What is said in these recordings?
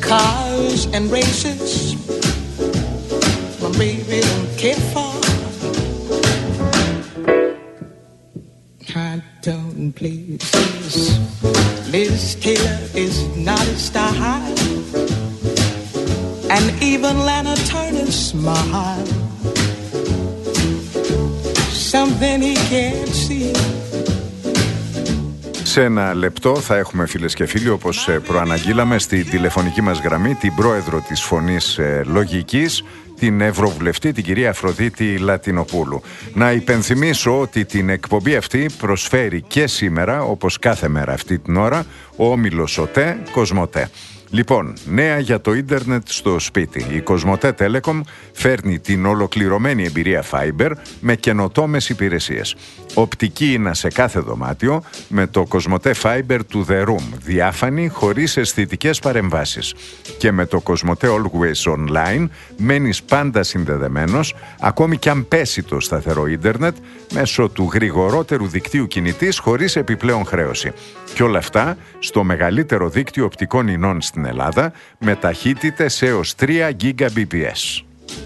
cars and races, my baby don't care for. I don't please. Liz Taylor is not a star, and even Lana Turner's smile, something he can't see. Σε ένα λεπτό θα έχουμε, φίλες και φίλοι, όπως προαναγγείλαμε, στη τηλεφωνική μας γραμμή την πρόεδρο της Φωνής Λογικής, την Ευρωβουλευτή, την κυρία Αφροδίτη Λατινοπούλου. Να υπενθυμίσω ότι την εκπομπή αυτή προσφέρει και σήμερα, όπως κάθε μέρα αυτή την ώρα, ο όμιλος ΟΤΕ Κοσμοτέ. Λοιπόν, νέα για το ίντερνετ στο σπίτι. Η Κοσμοτέ Telecom φέρνει την ολοκληρωμένη εμπειρία Fiber με καινοτόμες υπηρεσίες. Οπτική είναι σε κάθε δωμάτιο με το Κοσμοτέ Fiber του The Room. Διάφανη, χωρίς αισθητικές παρεμβάσεις. Και με το Κοσμοτέ Always Online μένεις πάντα συνδεδεμένος, ακόμη κι αν πέσει το σταθερό ίντερνετ, μέσω του γρηγορότερου δικτύου κινητής χωρίς επιπλέον χρέωση. Και όλα αυτά στο μεγαλύτερο δίκτυο οπτικών ινών στην Ελλάδα με ταχύτητες έως 3 Gbps.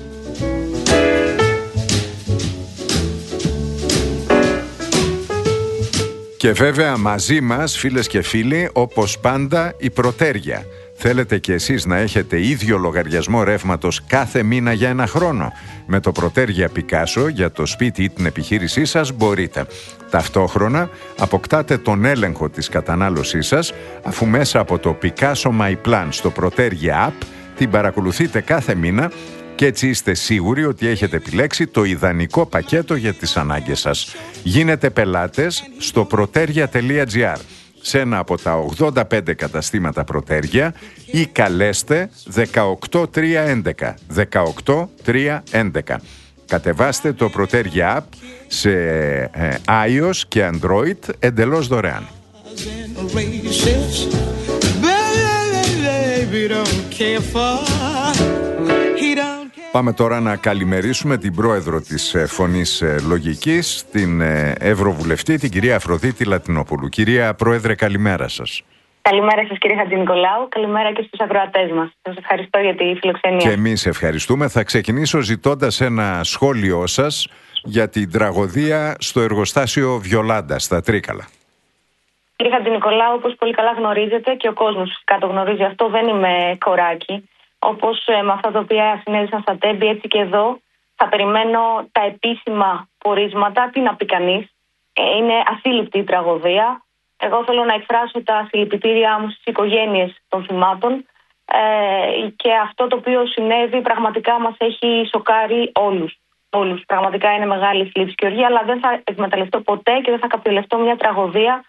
Και βέβαια μαζί μας, φίλες και φίλοι, όπως πάντα η Πρωτέρια. Θέλετε και εσείς να έχετε ίδιο λογαριασμό ρεύματος κάθε μήνα για ένα χρόνο? Με το Πρωτέρια Πικάσο για το σπίτι ή την επιχείρησή σας μπορείτε. Ταυτόχρονα αποκτάτε τον έλεγχο της κατανάλωσής σας, αφού μέσα από το Picasso My Plan στο Πρωτέρια App την παρακολουθείτε κάθε μήνα και έτσι είστε σίγουροι ότι έχετε επιλέξει το ιδανικό πακέτο για τις ανάγκες σας. Γίνετε πελάτες στο proteria.gr σε ένα από τα 85 καταστήματα Πρωτέρια ή καλέστε 18311. 18311. Κατεβάστε το Πρωτέρια App σε iOS και Android εντελώς δωρεάν. Πάμε τώρα να καλημερίσουμε την πρόεδρο της Φωνής Λογικής, την Ευρωβουλευτή, την κυρία Αφροδίτη Λατινοπούλου. Κυρία Πρόεδρε, καλημέρα σας. Καλημέρα σας, κύριε Χατζηνικολάου. Καλημέρα και στους ακροατές μας. Σας ευχαριστώ για τη φιλοξενία. Και εμείς ευχαριστούμε. Θα ξεκινήσω ζητώντας ένα σχόλιο σας για την τραγωδία στο εργοστάσιο Βιολάντα στα Τρίκαλα. Κύριε Χατζηνικολάου, όπως πολύ καλά γνωρίζετε και ο κόσμος φυσικά το γνωρίζει αυτό, δεν είμαι κοράκι. Όπως με αυτά τα οποία συνέβησαν στα Τέμπη, έτσι και εδώ θα περιμένω τα επίσημα πορίσματα. Τι να πει κανείς. Είναι ασύλληπτη η τραγωδία. Εγώ θέλω να εκφράσω τα συλληπιτήριά μου στις οικογένειες των θυμάτων και αυτό το οποίο συνέβη πραγματικά μας έχει σοκάρει όλους. Πραγματικά είναι μεγάλη θλίψη και οργή, αλλά δεν θα εκμεταλλευτώ ποτέ και δεν θα καπηλευτώ μια τραγωδία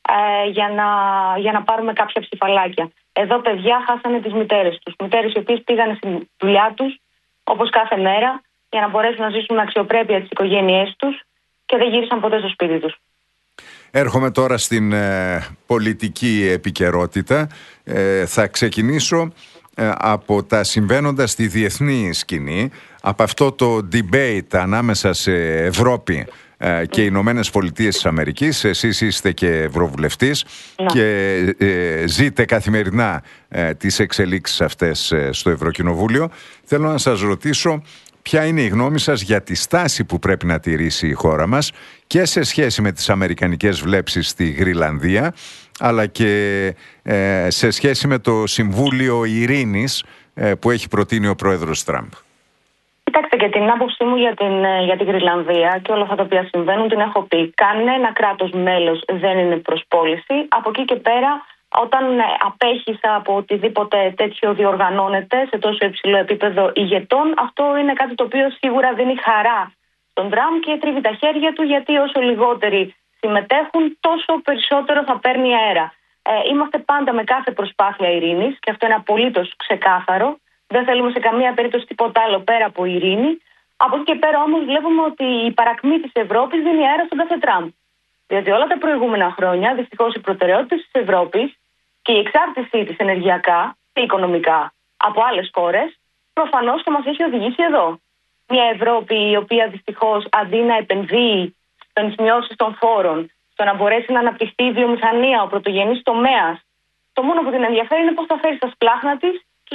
για να πάρουμε κάποια ψηφαλάκια. Εδώ παιδιά χάσανε τις μητέρες τους. Μητέρες οι οποίες πήγανε στη δουλειά τους όπως κάθε μέρα για να μπορέσουν να ζήσουν με αξιοπρέπεια τις οικογένειές τους και δεν γύρισαν ποτέ στο σπίτι τους. Έρχομαι τώρα στην πολιτική επικαιρότητα. Θα ξεκινήσω από τα συμβαίνοντα στη διεθνή σκηνή, από αυτό το debate ανάμεσα σε Ευρώπη και Ηνωμένες Πολιτείες της Αμερικής. Εσείς είστε και Ευρωβουλευτής και ζείτε καθημερινά τις εξελίξεις αυτές στο Ευρωκοινοβούλιο. Θέλω να σας ρωτήσω ποια είναι η γνώμη σας για τη στάση που πρέπει να τηρήσει η χώρα μας και σε σχέση με τις αμερικανικές βλέψεις στη Γροιλανδία, αλλά και σε σχέση με το Συμβούλιο Ειρήνης που έχει προτείνει ο πρόεδρος Τραμπ. Κοιτάξτε, και την άποψή μου για την Γροιλανδία και όλα αυτά τα οποία συμβαίνουν την έχω πει. Κανένα κράτος μέλος δεν είναι προς πώληση. Από εκεί και πέρα, όταν απέχεις από οτιδήποτε τέτοιο διοργανώνεται σε τόσο υψηλό επίπεδο ηγετών, αυτό είναι κάτι το οποίο σίγουρα δίνει χαρά στον Τραμπ και τρίβει τα χέρια του, γιατί όσο λιγότεροι συμμετέχουν, τόσο περισσότερο θα παίρνει αέρα. Είμαστε πάντα με κάθε προσπάθεια ειρήνης και αυτό είναι απολύτως ξεκάθαρο. Δεν θέλουμε σε καμία περίπτωση τίποτα άλλο πέρα από ειρήνη. Από εκεί και πέρα όμως βλέπουμε ότι η παρακμή της Ευρώπης δίνει αέρα στον κάθε Τραμπ. Διότι όλα τα προηγούμενα χρόνια, δυστυχώς, οι προτεραιότητες της Ευρώπης και η εξάρτησή της ενεργειακά και οικονομικά από άλλες χώρες προφανώς θα μας έχει οδηγήσει εδώ. Μια Ευρώπη η οποία δυστυχώς αντί να επενδύει στις μειώσεις των φόρων, στο να μπορέσει να αναπτυχθεί η βιομηχανία, ο πρωτογενής τομέας, το μόνο που την ενδιαφέρει είναι πώς θα φέρει στα σπλάχνα της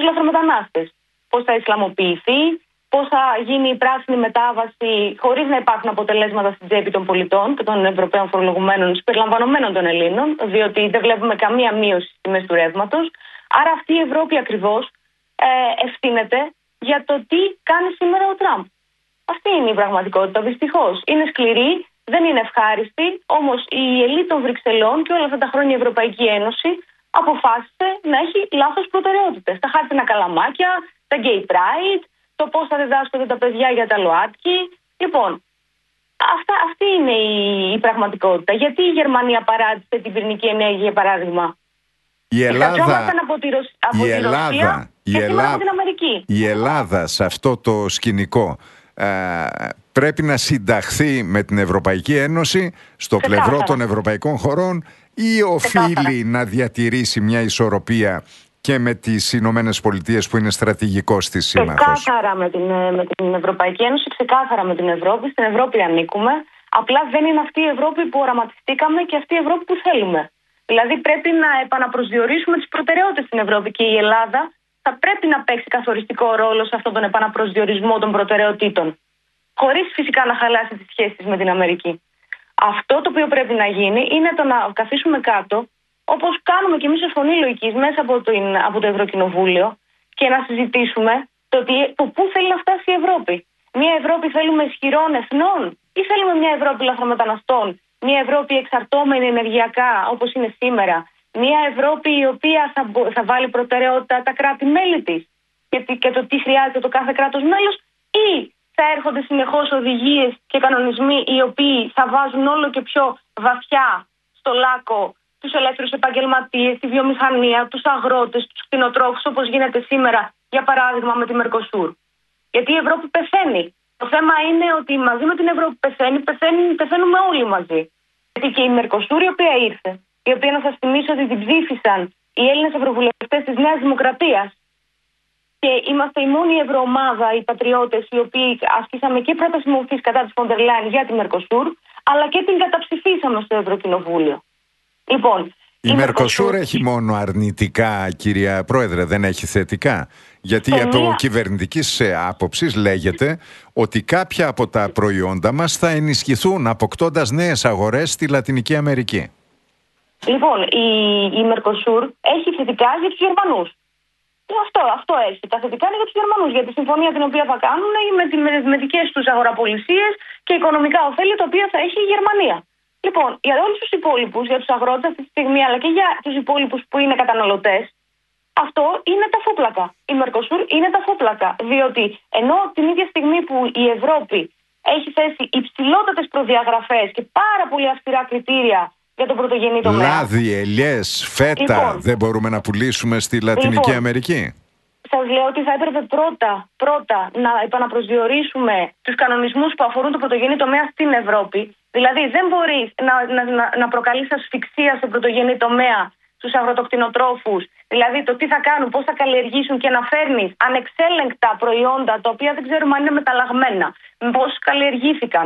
λαθρομετανάστες. Πώς θα ισλαμοποιηθεί, πώς θα γίνει η πράσινη μετάβαση χωρίς να υπάρχουν αποτελέσματα στην τσέπη των πολιτών και των Ευρωπαίων φορολογουμένων, συμπεριλαμβανομένων των Ελλήνων, διότι δεν βλέπουμε καμία μείωση στις τιμές του ρεύματος. Άρα αυτή η Ευρώπη ακριβώς ευθύνεται για το τι κάνει σήμερα ο Τραμπ. Αυτή είναι η πραγματικότητα, δυστυχώς. Είναι σκληρή, δεν είναι ευχάριστη, όμως η ελίτ των Βρυξελών και όλα αυτά τα χρόνια η Ευρωπαϊκή Ένωση αποφάσισε να έχει λάθος προτεραιότητες. Τα χάρτινα καλαμάκια, τα gay pride, το πώς θα διδάσκονται τα παιδιά για τα ΛΟΑΤΚΙ. Λοιπόν, αυτή είναι η πραγματικότητα. Γιατί η Γερμανία παράτησε την πυρηνική ενέργεια, για παράδειγμα? Η Ελλάδα, η Ελλάδα σε αυτό το σκηνικό πρέπει να συνταχθεί με την Ευρωπαϊκή Ένωση στο πλευρό των ευρωπαϊκών χωρών ή οφείλει να διατηρήσει μια ισορροπία και με τις Ηνωμένες Πολιτείες που είναι στρατηγικός της σύμμαχος? Ξεκάθαρα με την Ευρωπαϊκή Ένωση, ξεκάθαρα με την Ευρώπη. Στην Ευρώπη ανήκουμε. Απλά δεν είναι αυτή η Ευρώπη που οραματιστήκαμε και αυτή η Ευρώπη που θέλουμε. Δηλαδή πρέπει να επαναπροσδιορίσουμε τις προτεραιότητες στην Ευρώπη και η Ελλάδα θα πρέπει να παίξει καθοριστικό ρόλο σε αυτόν τον επαναπροσδιορισμό των προτεραιοτήτων. Χωρίς φυσικά να χαλάσει τις σχέσεις με την Αμερική. Αυτό το οποίο πρέπει να γίνει είναι το να καθίσουμε κάτω, όπως κάνουμε και εμείς ως Φωνή Λογικής μέσα από το Ευρωκοινοβούλιο, και να συζητήσουμε το πού θέλει να φτάσει η Ευρώπη. Μια Ευρώπη θέλουμε ισχυρών εθνών ή θέλουμε μια Ευρώπη λαθρομεταναστών? Μια Ευρώπη εξαρτώμενη ενεργειακά όπως είναι σήμερα? Μια Ευρώπη η οποία θα βάλει προτεραιότητα τα κράτη-μέλη της και το τι χρειάζεται το κάθε κράτος μέλος, ή θα έρχονται συνεχώς οδηγίες και κανονισμοί οι οποίοι θα βάζουν όλο και πιο βαθιά στο λάκκο τους ελεύθερους επαγγελματίες, τη βιομηχανία, τους αγρότες, τους κτηνοτρόφους, όπως γίνεται σήμερα, για παράδειγμα με τη Μερκοσούρ? Γιατί η Ευρώπη πεθαίνει. Το θέμα είναι ότι μαζί με την Ευρώπη πεθαίνουμε όλοι μαζί. Γιατί και η Μερκοσούρ, η οποία ήρθε, η οποία να σας θυμίσω ότι την ψήφισαν οι Έλληνες ευρωβουλευτές της Νέας Δημοκρατίας, και είμαστε η μόνη ευρωομάδα, οι πατριώτες, οι οποίοι ασκήσαμε και πρόταση μορφής κατά της Φοντερ Λάιεν για τη Μερκοσούρ, αλλά και την καταψηφίσαμε στο Ευρωκοινοβούλιο. Λοιπόν, η Μερκοσούρ έχει μόνο αρνητικά, κυρία Πρόεδρε, δεν έχει θετικά? Γιατί από κυβερνητικής άποψης λέγεται ότι κάποια από τα προϊόντα μας θα ενισχυθούν αποκτώντας νέες αγορές στη Λατινική Αμερική. Λοιπόν, η Μερκοσούρ έχει θετικά για τους Γερμανούς. Αυτό έχει. Τα θετικά είναι για τους Γερμανούς, για τη συμφωνία την οποία θα κάνουν με δικές τους αγοραπολισίες και οικονομικά ωφέλη τα οποία θα έχει η Γερμανία. Λοιπόν, για όλους τους υπόλοιπους, για τους αγρότες αυτή τη στιγμή, αλλά και για τους υπόλοιπους που είναι καταναλωτές, αυτό είναι τα φούπλακα. Η Μερκοσούρ είναι τα φούπλακα. Διότι ενώ την ίδια στιγμή που η Ευρώπη έχει θέσει υψηλότατες προδιαγραφές και πάρα πολύ αυστηρά κριτήρια για τον πρωτογενή τομέα. Λάδι, ελιές, φέτα δεν μπορούμε να πουλήσουμε στη Λατινική Αμερική? Σας λέω ότι θα έπρεπε πρώτα να επαναπροσδιορίσουμε τους κανονισμούς που αφορούν το πρωτογενή τομέα στην Ευρώπη. Δηλαδή δεν μπορείς να προκαλείς ασφυξία στο πρωτογενή τομέα στους αγροτοκτηνοτρόφους. Δηλαδή το τι θα κάνουν, πώς θα καλλιεργήσουν, και να φέρνεις ανεξέλεγκτα προϊόντα τα οποία δεν ξέρουμε αν είναι μεταλλαγμένα, πώς καλλιεργήθηκαν,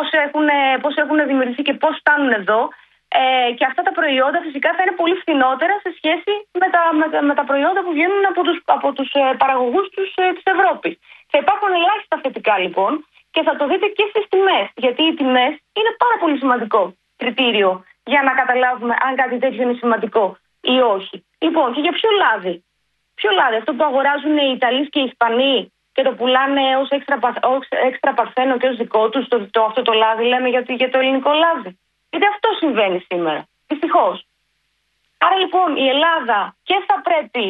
πώς έχουν δημιουργηθεί και πώς φτάνουν εδώ. Και αυτά τα προϊόντα φυσικά θα είναι πολύ φθηνότερα σε σχέση με τα προϊόντα που βγαίνουν από τους παραγωγούς της Ευρώπης. Θα υπάρχουν ελάχιστα θετικά λοιπόν και θα το δείτε και στις τιμές. Γιατί οι τιμές είναι πάρα πολύ σημαντικό κριτήριο για να καταλάβουμε αν κάτι τέτοιο είναι σημαντικό ή όχι. Λοιπόν, και για ποιο λάδι? Ποιο λάδι? Αυτό που αγοράζουν οι Ιταλοί και οι Ισπανοί και το πουλάνε ως έξτρα παρθένο και ως δικό τους, αυτό το λάδι, λέμε για το ελληνικό λάδι? Γιατί αυτό συμβαίνει σήμερα, δυστυχώς. Άρα λοιπόν η Ελλάδα και θα πρέπει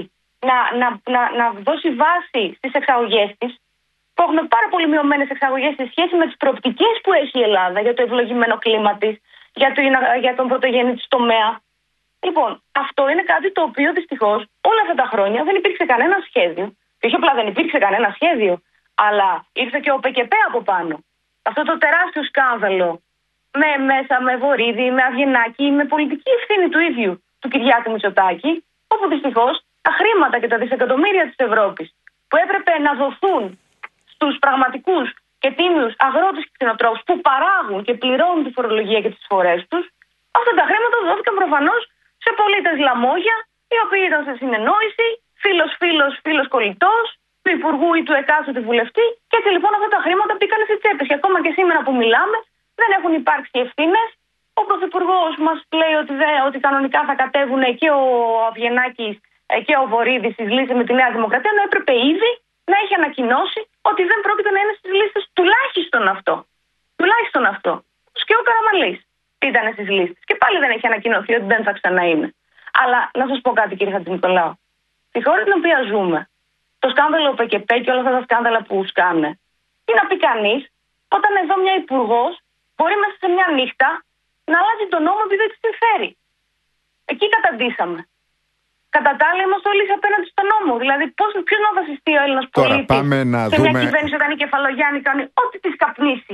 να δώσει βάση στις εξαγωγές της, που έχουμε πάρα πολύ μειωμένες εξαγωγές σε σχέση με τις προοπτικές που έχει η Ελλάδα για το ευλογημένο κλίμα της, για τον πρωτογενή της τομέα. Λοιπόν, αυτό είναι κάτι το οποίο δυστυχώς όλα αυτά τα χρόνια δεν υπήρξε κανένα σχέδιο. Και όχι απλά δεν υπήρξε κανένα σχέδιο, αλλά ήρθε και ο ΠΚΠ από πάνω. Αυτό το τεράστιο σκάνδαλο με Βορίδη, με Αβγενάκη, με πολιτική ευθύνη του ίδιου του Κυριάκου Μητσοτάκη, όπου δυστυχώς τα χρήματα και τα δισεκατομμύρια της Ευρώπης που έπρεπε να δοθούν στους πραγματικούς και τίμιους αγρότες και κτηνοτρόφους που παράγουν και πληρώνουν τη φορολογία και τις φορές τους, αυτά τα χρήματα δόθηκαν προφανώς σε πολίτες λαμόγια, οι οποίοι ήταν σε συνεννόηση, φίλος φίλος κολλητός του υπουργού ή του εκάστοτε βουλευτή, και έτσι λοιπόν αυτά τα χρήματα μπήκαν στις τσέπες. Και ακόμα και σήμερα που μιλάμε, δεν έχουν υπάρξει ευθύνες. Ο Πρωθυπουργός μας λέει ότι κανονικά θα κατέβουν και ο Αβγενάκης και ο Βορίδης στις λίστες με τη Νέα Δημοκρατία, ενώ έπρεπε ήδη να έχει ανακοινώσει ότι δεν πρόκειται να είναι στις λίστες, τουλάχιστον αυτό. Τουλάχιστον αυτό. Και ο Καραμανλής ήταν στις λίστες. Και πάλι δεν έχει ανακοινωθεί ότι δεν θα ξαναείναι. Αλλά να σας πω κάτι, κύριε Χατζηνικολάου. Στη χώρα την οποία ζούμε, το σκάνδαλο ΠΚΠ και όλα αυτά τα σκάνδαλα που σκάνε, τι να πει κανείς όταν εδώ μια υπουργός μπορεί μέσα σε μια νύχτα να αλλάζει τον νόμο επειδή δεν τη συμφέρει. Εκεί καταντήσαμε. Κατά τα άλλα, είμαστε όλοι απέναντι στον νόμο. Δηλαδή, ποιος να βασιστεί ο Έλληνας πολίτης σε μια κυβέρνηση όταν η Κεφαλογιάννη κάνει ό,τι της καπνίσει.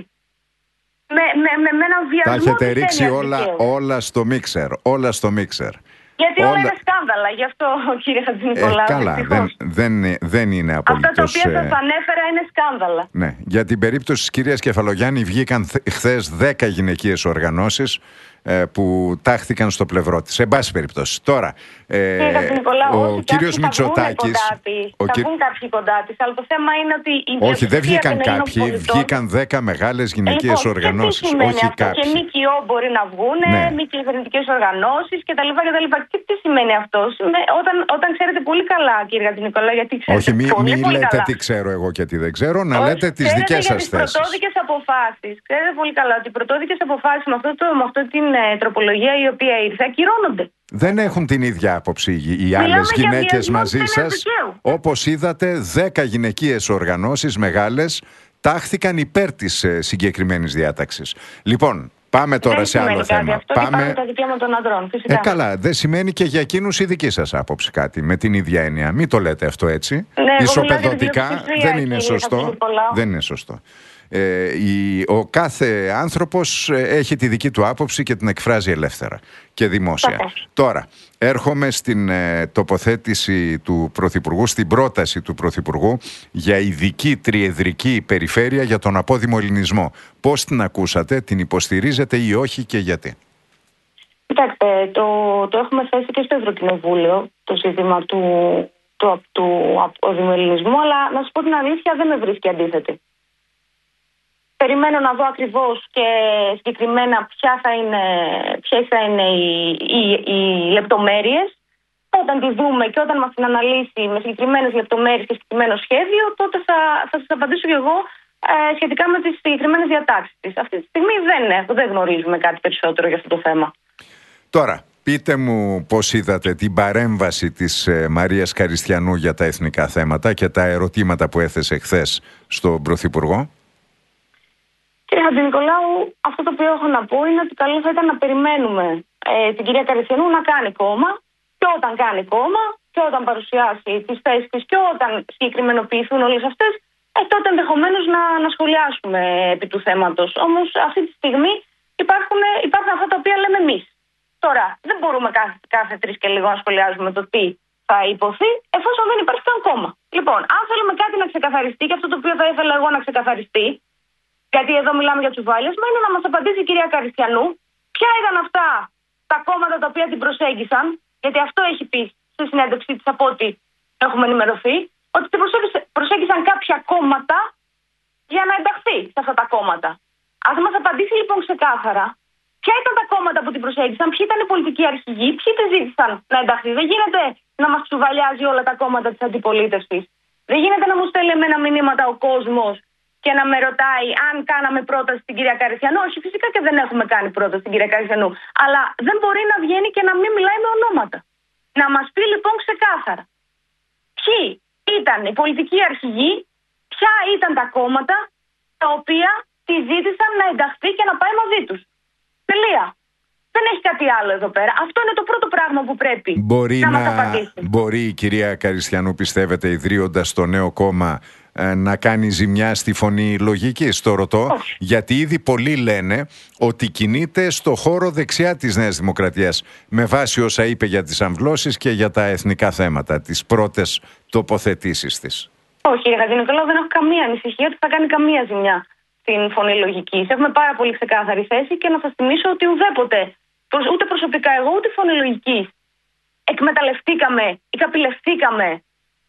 Με έναν βιασμό. Τα έχετε ρίξει όλα στο μίξερ. Όλα στο μίξερ. Γιατί όλα είναι σκάνδαλα. Γι' αυτό, κύριε Χατζηνικολάου. Καλά, δεν είναι απολύτως. Αυτά τα οποία σας ανέφερα είναι σκάνδαλα. Ναι. Για την περίπτωση της κυρίας Κεφαλογιάννη βγήκαν χθες 10 γυναικείες οργανώσεις που τάχθηκαν στο πλευρό της. Σε πάση περιπτώσει. Τώρα, ο κύριος Μητσοτάκης. Θα βγουν κάποιοι κοντά της, αλλά το θέμα είναι ότι. Όχι, δεν βγήκαν κάποιοι. Βγήκαν 10 μεγάλες γυναικείες οργανώσεις. Όχι κάποιοι. Και ΜΚΟ μπορεί να βγουν, μη κυβερνητικές οργανώσεις κτλ. Και τι σημαίνει αυτό? Όταν ξέρετε πολύ καλά, κύριε Χατζηνικολάου, γιατί ξέρετε. Όχι, μην λέτε τι ξέρω εγώ και τι δεν ξέρω, να λέτε τις δικές σας θέσεις. Πρωτόδικες αποφάσεις. Ξέρετε πολύ καλά ότι οι πρωτόδικες αποφάσεις με αυτή την τροπολογία η οποία ήρθε ακυρώνονται. Δεν έχουν την ίδια άποψη οι άλλες γυναίκες μαζί σας. Όπως είδατε, 10 γυναικείες οργανώσεις μεγάλες τάχθηκαν υπέρ της συγκεκριμένης διάταξης. Λοιπόν, πάμε τώρα σε άλλο θέμα. Αυτό πάμε τα δικαιώματα των ανδρών. Φυσικά. Καλά, δεν σημαίνει και για εκείνους η δική σας άποψη κάτι με την ίδια έννοια. Μην το λέτε αυτό έτσι. Ισοπεδωτικά δεν είναι σωστό. Δεν είναι σωστό. Ο κάθε άνθρωπος έχει τη δική του άποψη και την εκφράζει ελεύθερα και δημόσια. Τώρα, έρχομαι στην τοποθέτηση του Πρωθυπουργού, στην πρόταση του Πρωθυπουργού για ειδική τριεδρική περιφέρεια για τον απόδημο ελληνισμό. Πώς την ακούσατε, την υποστηρίζετε ή όχι και γιατί? Κοιτάξτε, το έχουμε θέσει και στο Ευρωκοινοβούλιο το ζήτημα του απόδημου ελληνισμού, αλλά να σας πω την αλήθεια, δεν με βρίσκει αντίθετη. Περιμένω να δω ακριβώς και συγκεκριμένα ποιες θα είναι οι λεπτομέρειες. Όταν τη δούμε και όταν μας την αναλύσει με συγκεκριμένες λεπτομέρειες και συγκεκριμένο σχέδιο, τότε θα σας απαντήσω και εγώ σχετικά με τις συγκεκριμένες διατάξεις της. Αυτή τη στιγμή δεν γνωρίζουμε κάτι περισσότερο για αυτό το θέμα. Τώρα, πείτε μου πώς είδατε την παρέμβαση της Μαρίας Καριστιανού για τα εθνικά θέματα και τα ερωτήματα που έθεσε χθες στον Πρωθυπουργό. Κύριε Χατζηνικολάου, αυτό το οποίο έχω να πω είναι ότι καλό θα ήταν να περιμένουμε την κυρία Καριστιανού να κάνει κόμμα, και όταν κάνει κόμμα και όταν παρουσιάσει τις θέσεις της και όταν συγκεκριμενοποιηθούν όλες αυτές, τότε ενδεχομένως να σχολιάσουμε επί του θέματος. Όμως αυτή τη στιγμή υπάρχουν αυτά τα οποία λέμε εμείς. Τώρα, δεν μπορούμε κάθε 3 και λίγο να σχολιάζουμε το τι θα υποθεί, εφόσον δεν υπάρχει καν κόμμα. Λοιπόν, αν θέλουμε κάτι να ξεκαθαριστεί, και αυτό το οποίο θα ήθελα εγώ να ξεκαθαριστεί, γιατί εδώ μιλάμε για τσουβάλιασμα, είναι να μας απαντήσει η κυρία Καριστιανού ποια ήταν αυτά τα κόμματα τα οποία την προσέγγισαν, γιατί αυτό έχει πει στη συνέντευξή της από ό,τι έχουμε ενημερωθεί, ότι την προσέγγισαν κάποια κόμματα για να ενταχθεί σε αυτά τα κόμματα. Ας μας απαντήσει λοιπόν ξεκάθαρα ποια ήταν τα κόμματα που την προσέγγισαν, ποιοι ήταν οι πολιτικοί αρχηγοί, ποιοι τη ζήτησαν να ενταχθεί. Δεν γίνεται να μας τσουβαλιάζει όλα τα κόμματα της αντιπολίτευσης. Δεν γίνεται να μου στέλνει εμένα μηνύματα ο κόσμος και να με ρωτάει αν κάναμε πρόταση στην κυρία Καριστιανού. Όχι, φυσικά και δεν έχουμε κάνει πρόταση στην κυρία Καριστιανού. Αλλά δεν μπορεί να βγαίνει και να μην μιλάει με ονόματα. Να μας πει λοιπόν ξεκάθαρα ποιοι ήταν οι πολιτικοί αρχηγοί, ποια ήταν τα κόμματα τα οποία τη ζήτησαν να ενταχθεί και να πάει μαζί τους. Τελεία. Δεν έχει κάτι άλλο εδώ πέρα. Αυτό είναι το πρώτο πράγμα που πρέπει να μας απαντήσει. Μπορεί η κυρία Καριστιανού, πιστεύετε, ιδρύοντας το νέο κόμμα, να κάνει ζημιά στη φωνή λογικής? Το ρωτώ, γιατί ήδη πολλοί λένε ότι κινείται στο χώρο δεξιά της Νέας Δημοκρατίας, με βάση όσα είπε για τις αμβλώσεις και για τα εθνικά θέματα, τις πρώτες τοποθετήσεις της. Όχι, κύριε Χατζηνικολάου, δεν έχω καμία ανησυχία ότι θα κάνει καμία ζημιά στην φωνή λογικής. Έχουμε πάρα πολύ ξεκάθαρη θέση και να σας θυμίσω ότι ουδέποτε, ούτε προσωπικά εγώ ούτε φωνή λογικής, εκμεταλλευτήκαμε ή καπηλευτήκαμε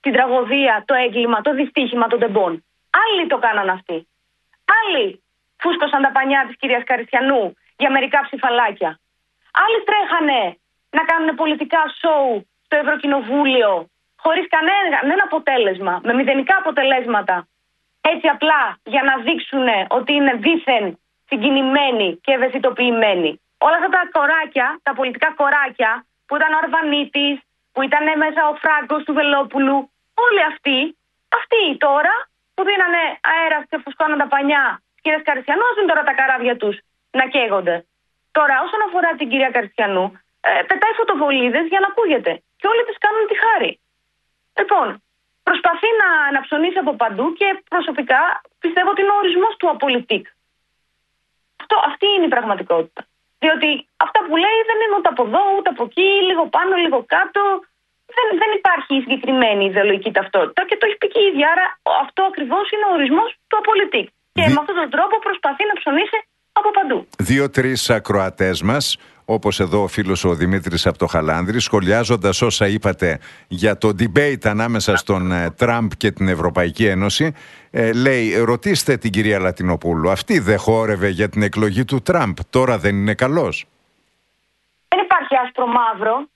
την τραγωδία, το έγκλημα, το δυστύχημα των τεμπών. Άλλοι το κάναν αυτοί. Άλλοι φούσκωσαν τα πανιά της κυρίας Καριστιανού για μερικά ψηφαλάκια. Άλλοι τρέχανε να κάνουν πολιτικά σόου στο Ευρωκοινοβούλιο χωρίς κανένα αποτέλεσμα, με μηδενικά αποτελέσματα. Έτσι απλά για να δείξουν ότι είναι δήθεν συγκινημένοι και ευαισθητοποιημένοι. Όλα αυτά τα κοράκια, τα πολιτικά κοράκια που ήταν ο Αρβανίτης, που ήταν μέσα ο Φράγκος του Βελόπουλου, όλοι αυτοί τώρα που δίνανε αέρα και φουσκώναν τα πανιά της κυρίας Καριστιανού, είναι τώρα τα καράβια τους να καίγονται. Τώρα, όσον αφορά την κυρία Καριστιανού, πετάει φωτοβολίδες για να ακούγεται. Και όλοι της κάνουν τη χάρη. Λοιπόν, προσπαθεί να ψωνίσει από παντού και προσωπικά πιστεύω ότι είναι ο ορισμός του απολυτικ. Αυτή είναι η πραγματικότητα. Διότι αυτά που λέει δεν είναι ούτε από εδώ, ούτε από εκεί, λίγο πάνω, λίγο κάτω. Δεν υπάρχει συγκεκριμένη ιδεολογική ταυτότητα και το έχει πει και η ίδια. Άρα αυτό ακριβώς είναι ο ορισμός του απολυτικ. Και με αυτόν τον τρόπο προσπαθεί να ψωνίσει από παντού. 2-3 ακροατές μας, όπως εδώ ο φίλος ο Δημήτρης από το Χαλάνδρη, σχολιάζοντας όσα είπατε για το debate ανάμεσα στον Τραμπ και την Ευρωπαϊκή Ένωση, λέει: ρωτήστε την κυρία Λατινοπούλου, αυτή δεν χόρευε για την εκλογή του Τραμπ, τώρα δεν είναι καλός? Δεν υπάρχει άσπρο μαύρο.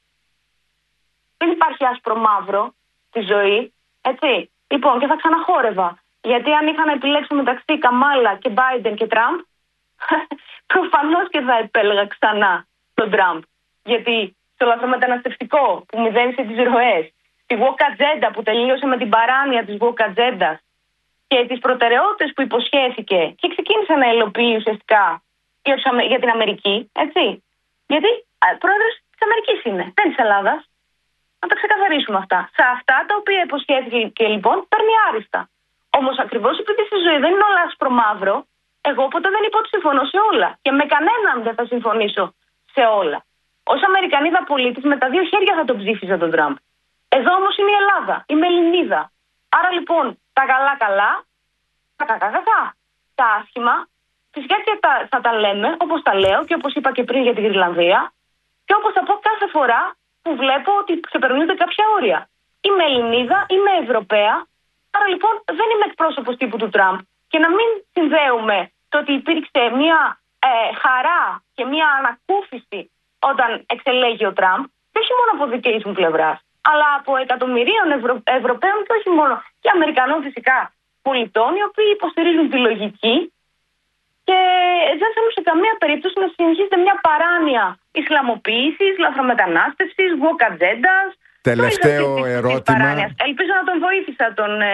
Δεν υπάρχει άσπρο μαύρο στη ζωή, έτσι. Λοιπόν, και θα ξαναχόρευα. Γιατί αν είχα να επιλέξω μεταξύ Καμάλα και Μπάιντεν και Τραμπ, προφανώς και θα επέλεγα ξανά τον Τραμπ. Γιατί στο λαθρομεταναστευτικό που μηδένισε τις ροές, τη woke agenda που τελείωσε με την παράνοια της woke agenda και τις προτεραιότητες που υποσχέθηκε και ξεκίνησε να υλοποιεί ουσιαστικά για την Αμερική, έτσι. Γιατί πρόεδρος της Αμερικής είναι, δεν της Ελλάδας. Να τα ξεκαθαρίσουμε αυτά. Σε αυτά τα οποία υποσχέθηκε και λοιπόν παίρνει άριστα. Όμως ακριβώς επειδή στη ζωή δεν είναι όλα άσπρο μαύρο, εγώ ποτέ δεν είπα ότι συμφωνώ σε όλα. Και με κανέναν δεν θα συμφωνήσω σε όλα. Ως Αμερικανίδα πολίτης με τα δύο χέρια θα τον ψήφιζα τον Τραμπ. Εδώ όμως είναι η Ελλάδα. Είμαι Ελληνίδα. Άρα λοιπόν τα καλά, τα κακά, τα άσχημα, φυσικά και θα τα λέμε όπως τα λέω και όπως είπα και πριν για την Γρυλανδία και όπως θα πω κάθε φορά που βλέπω ότι ξεπερνούνται κάποια όρια. Είμαι Ελληνίδα, είμαι Ευρωπαία. Άρα λοιπόν δεν είμαι εκπρόσωπος τύπου του Τραμπ. Και να μην συνδέουμε το ότι υπήρξε μια χαρά και μια ανακούφιση όταν εξελέγει ο Τραμπ, και όχι μόνο από δικής μου πλευράς, αλλά από εκατομμυρίων Ευρωπαίων και όχι μόνο, και Αμερικανών φυσικά πολιτών, οι οποίοι υποστηρίζουν τη λογική και δεν θέλουν σε καμία περίπτωση να συνεχίζεται μια παράνοια ισλαμοποίησης, λαθρομετανάστευσης, woke agendas. Τελευταίο ερώτημα. Ελπίζω να τον βοήθησα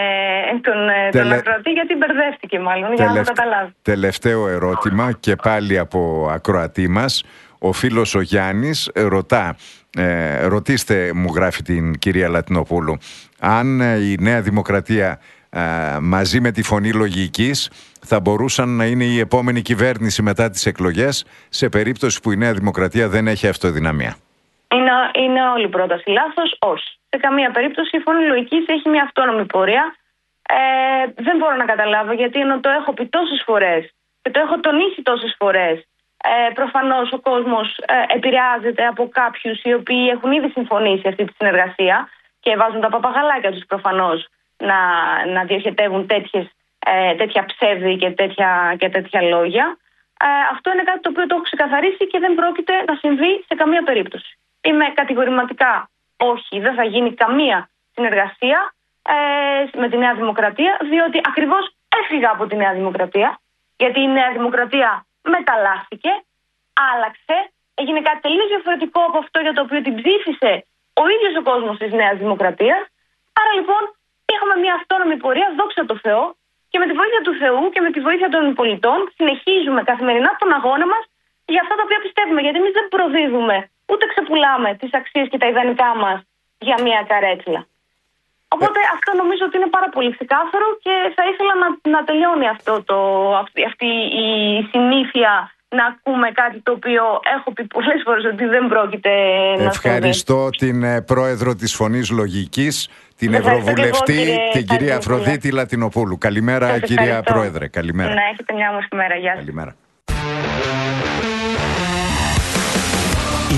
τον ακροατή, γιατί μπερδεύτηκε μάλλον, για να το καταλάβει. Τελευταίο ερώτημα και πάλι από ακροατή μας. Ο φίλος ο Γιάννης ρωτά, ρωτήστε, μου γράφει την κυρία Λατινοπούλου, αν η Νέα Δημοκρατία μαζί με τη Φωνή Λογικής θα μπορούσαν να είναι η επόμενη κυβέρνηση μετά τις εκλογές, σε περίπτωση που η Νέα Δημοκρατία δεν έχει αυτοδυναμία. Είναι όλη η πρόταση λάθος. Όχι. Σε καμία περίπτωση η Φωνή Λογικής έχει μια αυτόνομη πορεία. Δεν μπορώ να καταλάβω, γιατί ενώ το έχω πει τόσες φορές και το έχω τονίσει τόσες φορές, προφανώς ο κόσμος επηρεάζεται από κάποιους οι οποίοι έχουν ήδη συμφωνήσει αυτή τη συνεργασία και βάζουν τα παπαγαλάκια τους προφανώς να διοχετεύουν τέτοια ψεύδι και τέτοια λόγια. Αυτό είναι κάτι το οποίο το έχω ξεκαθαρίσει και δεν πρόκειται να συμβεί σε καμία περίπτωση. Είμαι κατηγορηματικά όχι, δεν θα γίνει καμία συνεργασία με τη Νέα Δημοκρατία, διότι ακριβώς έφυγα από τη Νέα Δημοκρατία, γιατί η Νέα Δημοκρατία μεταλλάχθηκε, άλλαξε, έγινε κάτι τελείως διαφορετικό από αυτό για το οποίο την ψήφισε ο ίδιος ο κόσμος της Νέας Δημοκρατίας. Άρα λοιπόν είχαμε μια αυτόνομη πορεία, δόξα τω Θεώ, και με τη βοήθεια του Θεού και με τη βοήθεια των πολιτών συνεχίζουμε καθημερινά τον αγώνα μας για αυτά τα οποία πιστεύουμε. Γιατί εμείς δεν προδίδουμε, ούτε ξεπουλάμε τις αξίες και τα ιδανικά μας για μια καρέκλα. Οπότε αυτό νομίζω ότι είναι πάρα πολύ ξεκάθαρο και θα ήθελα να τελειώνει αυτή η συνήθεια να ακούμε κάτι το οποίο έχω πει πολλές φορές ότι δεν πρόκειται να συμβεί. Ευχαριστώ την πρόεδρο της Φωνής Λογικής, την Ευρωβουλευτή, την κυρία Αφροδίτη Λατινοπούλου. Καλημέρα, κυρία Πρόεδρε. Καλημέρα. Να έχετε μια όμορφη μέρα. Γεια σας. Καλημέρα.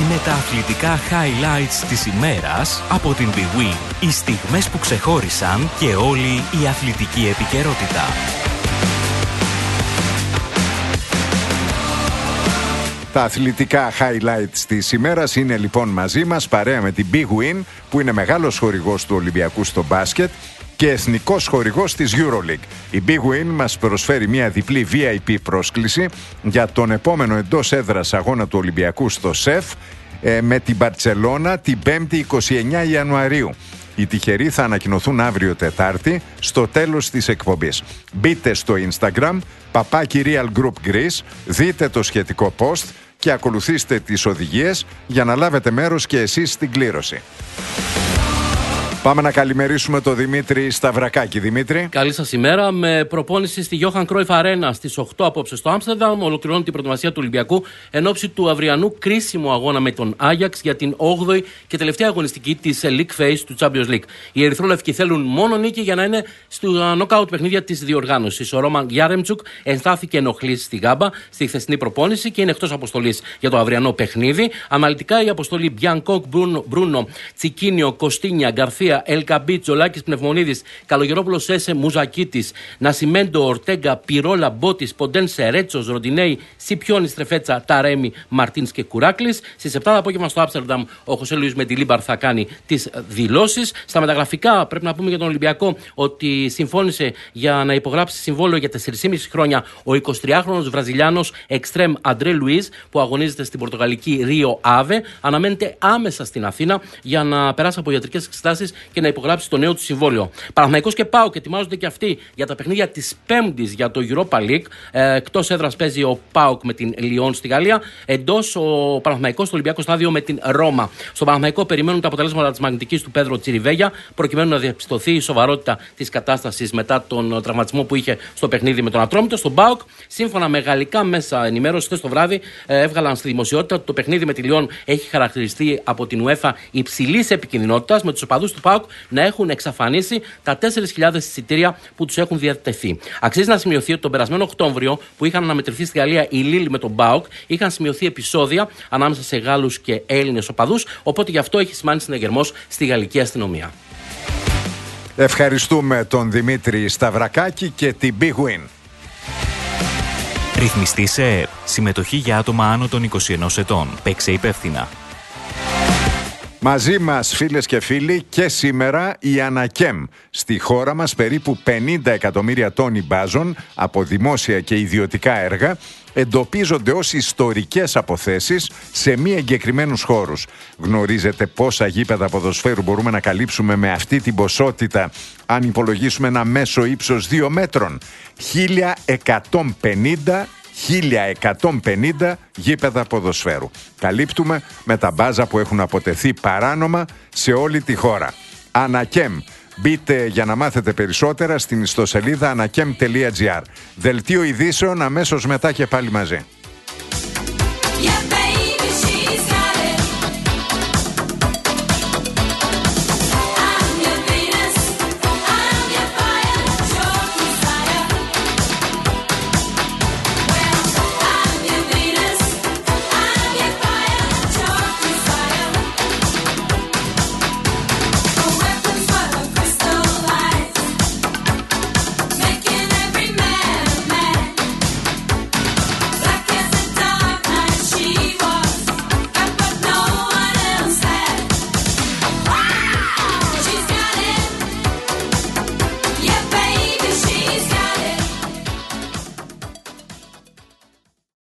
Είναι τα αθλητικά highlights της ημέρας από την Big Win. Οι στιγμές που ξεχώρισαν και όλη η αθλητική επικαιρότητα. Τα αθλητικά highlights της ημέρας είναι λοιπόν μαζί μας, παρέα με την Big Win, που είναι μεγάλος χορηγός του Ολυμπιακού στο μπάσκετ και εθνικός χορηγός της EuroLeague. Η Big Win μας προσφέρει μια διπλή VIP πρόσκληση για τον επόμενο εντός έδρας αγώνα του Ολυμπιακού στο ΣΕΦ με την Μπαρτσελώνα την 5η 29 Ιανουαρίου. Οι τυχεροί θα ανακοινωθούν αύριο Τετάρτη στο τέλος της εκπομπής. Μπείτε στο Instagram @RealGroupGreece, δείτε το σχετικό post και ακολουθήστε τις οδηγίες για να λάβετε μέρος και εσείς στην κλήρωση. Πάμε να καλημερίσουμε τον Δημήτρη Σταυρακάκη. Δημήτρη. Καλή σας ημέρα. Με προπόνηση στη Johan Cruyff Arena στις 8 απόψε στο Άμστερνταμ, ολοκληρώνει την προετοιμασία του Ολυμπιακού εν ώψη του αυριανού κρίσιμου αγώνα με τον Άγιαξ για την 8η και τελευταία αγωνιστική της League Phase του Champions League. Οι ερυθρόλευκοι θέλουν μόνο νίκη για να είναι στο νοκάουτ παιχνίδια της διοργάνωσης. Ο Ρόμαν Γιάρεμτσουκ ενστάθηκε ενοχλής στη Γάμπα στη χθεσινή προπόνηση και είναι εκτός αποστολής για το αυριανό παιχνίδι. Αναλυτικά η αποστολή Μπιανκόκ, Μπρούνο, Τσικίνιο, Κωστίνια, Γκαρθία, Ελκαμπίτ, Τζολάκης, Πνευμονίδης, Καλογερόπουλος, Έσε, Μουζακίτης, Νασιμέντο, Ορτέγκα, Πυρόλα, Μπότης, Ποντένσε, Ρέτσος, Ροντινέη, Σιπιώνης, Τρεφέτσα, Ταρέμι, Μαρτίνς και Κουράκλης. Στις 7 το απόγευμα στο Άμστερνταμ ο Χωσέ Λουίς Μεντιλίμπαρ θα κάνει τις δηλώσεις. Στα μεταγραφικά πρέπει να πούμε για τον Ολυμπιακό ότι συμφώνησε για να υπογράψει συμβόλαιο για 4,5 χρόνια ο 23χρονος Βραζιλιάνος εξτρέμ Αντρέ Λουίς που αγωνίζεται στην πορτογαλική Ρίο Άβε. Αναμένεται άμεσα στην Αθήνα για να περάσει από ιατρικές εξετάσεις και να υπογράψει το νέο του συμβόλαιο. Παναθηναϊκός και ΠΑΟΚ ετοιμάζονται και αυτοί για τα παιχνίδια της Πέμπτης για το Europa League. Εκτός έδρας παίζει ο ΠΑΟΚ με την Λιόν στη Γαλλία. Εντός ο Παναθηναϊκός στο Ολυμπιακό Στάδιο με την Ρώμα. Στο Παναθηναϊκό περιμένουν τα αποτελέσματα της μαγνητικής του Πέδρο Τσιριβέγια προκειμένου να διαπιστωθεί η σοβαρότητα της κατάστασης μετά τον τραυματισμό που είχε στο παιχνίδι με τον Ατρόμητο. Στον ΠΑΟΚ, σύμφωνα με γαλλικά μέσα ενημέρωση, χθες το βράδυ έβγαλαν στη δημοσιότητα ότι το παιχνίδι με τη Λιόν έχει χαρακτηριστεί από την UEFA υψηλής επικινδυνότητας, με τους οπαδούς του ΠΑΟΚ να έχουν εξαφανίσει τα 4.000 εισιτήρια που τους έχουν διατεθεί. Αξίζει να σημειωθεί ότι τον περασμένο Οκτώβριο που είχαν αναμετρηθεί στη Γαλλία η Λίλ με τον ΠΑΟΚ, είχαν σημειωθεί επεισόδια ανάμεσα σε Γάλλους και Έλληνες οπαδούς, οπότε γι' αυτό έχει σημάνει συνεγερμός στη γαλλική αστυνομία. Ευχαριστούμε τον Δημήτρη Σταυρακάκη και την Big Win. Ρυθμιστή σε ΕΕΠ. Συμμετοχή για άτομα άνω των 21 ετών. Παίξε υπεύθυνα. Μαζί μας, φίλες και φίλοι, και σήμερα η Ανακέμ. Στη χώρα μας περίπου 50 εκατομμύρια τόνοι μπάζων από δημόσια και ιδιωτικά έργα εντοπίζονται ως ιστορικές αποθέσεις σε μη εγκεκριμένους χώρους. Γνωρίζετε πόσα γήπεδα ποδοσφαίρου μπορούμε να καλύψουμε με αυτή την ποσότητα αν υπολογίσουμε ένα μέσο ύψος 2 μέτρων? 1.150 γήπεδα ποδοσφαίρου καλύπτουμε με τα μπάζα που έχουν αποτεθεί παράνομα σε όλη τη χώρα. Ανακέμ. Μπείτε για να μάθετε περισσότερα στην ιστοσελίδα anakem.gr. Δελτίο ειδήσεων αμέσως μετά και πάλι μαζί.